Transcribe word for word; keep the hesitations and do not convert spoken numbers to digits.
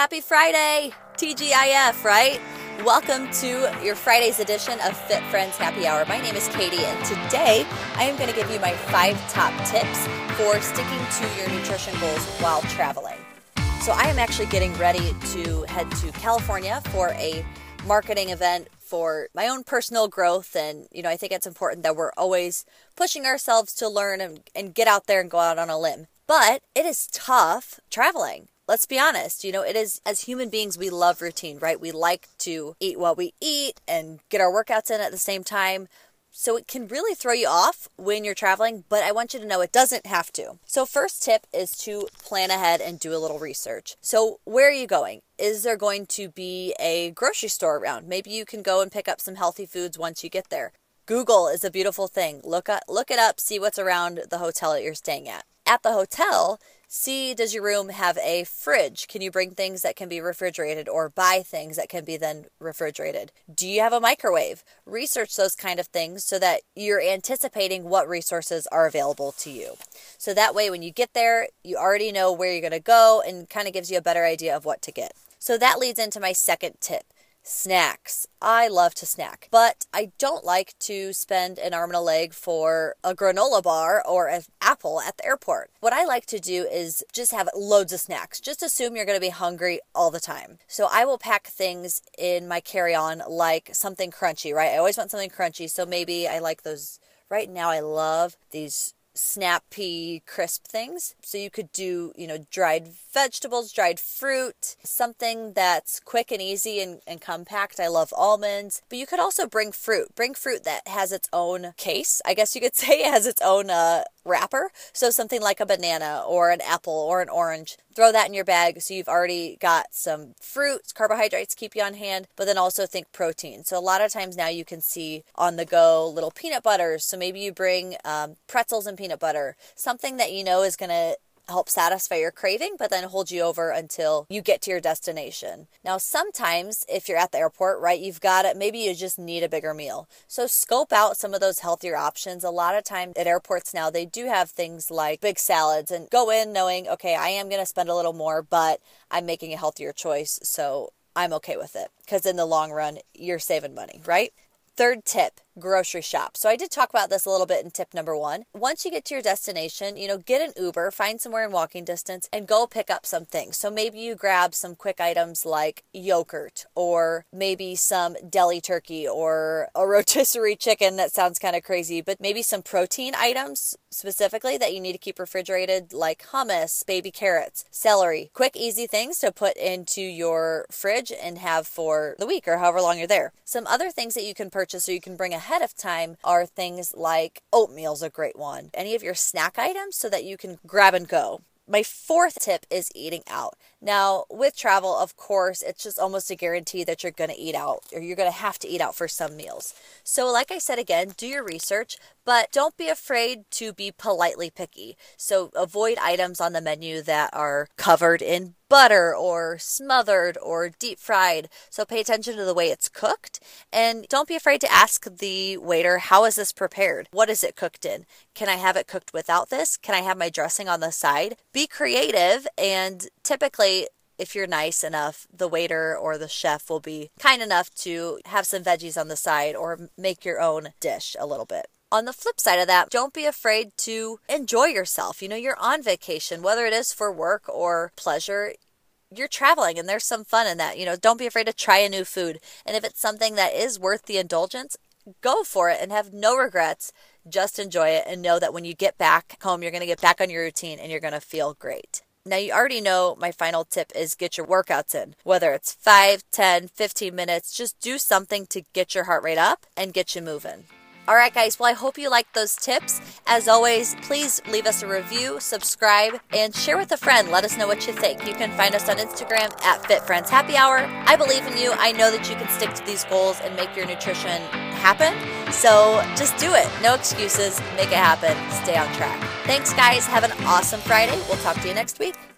Happy Friday, T G I F, right? Welcome to your Friday's edition of Fit Friends Happy Hour. My name is Katie, and today I am going to give you my five top tips for sticking to your nutrition goals while traveling. So I am actually getting ready to head to California for a marketing event for my own personal growth. And, you know, I think it's important that we're always pushing ourselves to learn and, and get out there and go out on a limb. But it is tough traveling. Let's be honest, you know, it is, as human beings, we love routine, right? We like to eat what we eat and get our workouts in at the same time. So it can really throw you off when you're traveling, but I want you to know it doesn't have to. So first tip is to plan ahead and do a little research. So where are you going? Is there going to be a grocery store around? Maybe you can go and pick up some healthy foods once you get there. Google is a beautiful thing. Look up, look it up, see what's around the hotel that you're staying at. At the hotel, see, does your room have a fridge? Can you bring things that can be refrigerated or buy things that can be then refrigerated? Do you have a microwave? Research those kind of things so that you're anticipating what resources are available to you. So that way, when you get there, you already know where you're going to go and kind of gives you a better idea of what to get. So that leads into my second tip. Snacks. I love to snack, but I don't like to spend an arm and a leg for a granola bar or an apple at the airport. What I like to do is just have loads of snacks. Just assume you're going to be hungry all the time. So I will pack things in my carry-on like something crunchy, right? I always want something crunchy. So maybe I like those. Right now I love these snap pea crisp things. So you could do, you know, dried vegetables, dried fruit, something that's quick and easy and, and compact. I love almonds, but you could also bring fruit. Bring fruit that has its own case. I guess you could say it has its own uh, wrapper. So something like a banana or an apple or an orange. Throw that in your bag so you've already got some fruits, carbohydrates, keep you on hand, but then also think protein. So a lot of times now you can see on the go little peanut butters. So maybe you bring um, pretzels and peanut butter, something that you know is going to help satisfy your craving, but then hold you over until you get to your destination. Now, sometimes if you're at the airport, right, you've got it, maybe you just need a bigger meal. So scope out some of those healthier options. A lot of times at airports now, they do have things like big salads, and go in knowing, okay, I am going to spend a little more, but I'm making a healthier choice. So I'm okay with it because in the long run, you're saving money, right? Third tip, grocery shop. So I did talk about this a little bit in tip number one. Once you get to your destination, you know, get an Uber, find somewhere in walking distance and go pick up some things. So maybe you grab some quick items like yogurt or maybe some deli turkey or a rotisserie chicken. That sounds kind of crazy, but maybe some protein items specifically that you need to keep refrigerated like hummus, baby carrots, celery, quick, easy things to put into your fridge and have for the week or however long you're there. Some other things that you can purchase or you can bring ahead of time are things like oatmeal's a great one. Any of your snack items so that you can grab and go. My fourth tip is eating out. Now, with travel, of course, it's just almost a guarantee that you're going to eat out or you're going to have to eat out for some meals. So like I said, again, do your research, but don't be afraid to be politely picky. So avoid items on the menu that are covered in butter or smothered or deep fried. So pay attention to the way it's cooked and don't be afraid to ask the waiter, how is this prepared? What is it cooked in? Can I have it cooked without this? Can I have my dressing on the side? Be creative, and typically if you're nice enough, the waiter or the chef will be kind enough to have some veggies on the side or make your own dish a little bit. On the flip side of that, don't be afraid to enjoy yourself. You know, you're on vacation, whether it is for work or pleasure. You're traveling and there's some fun in that. You know, don't be afraid to try a new food. And if it's something that is worth the indulgence, go for it and have no regrets. Just enjoy it and know that when you get back home, you're going to get back on your routine and you're going to feel great. Now, you already know my final tip is get your workouts in. Whether it's five, ten, fifteen minutes, just do something to get your heart rate up and get you moving. All right, guys. Well, I hope you liked those tips. As always, please leave us a review, subscribe, and share with a friend. Let us know what you think. You can find us on Instagram at Fit Friends Happy Hour. I believe in you. I know that you can stick to these goals and make your nutrition happen. So just do it. No excuses. Make it happen. Stay on track. Thanks, guys. Have an awesome Friday. We'll talk to you next week.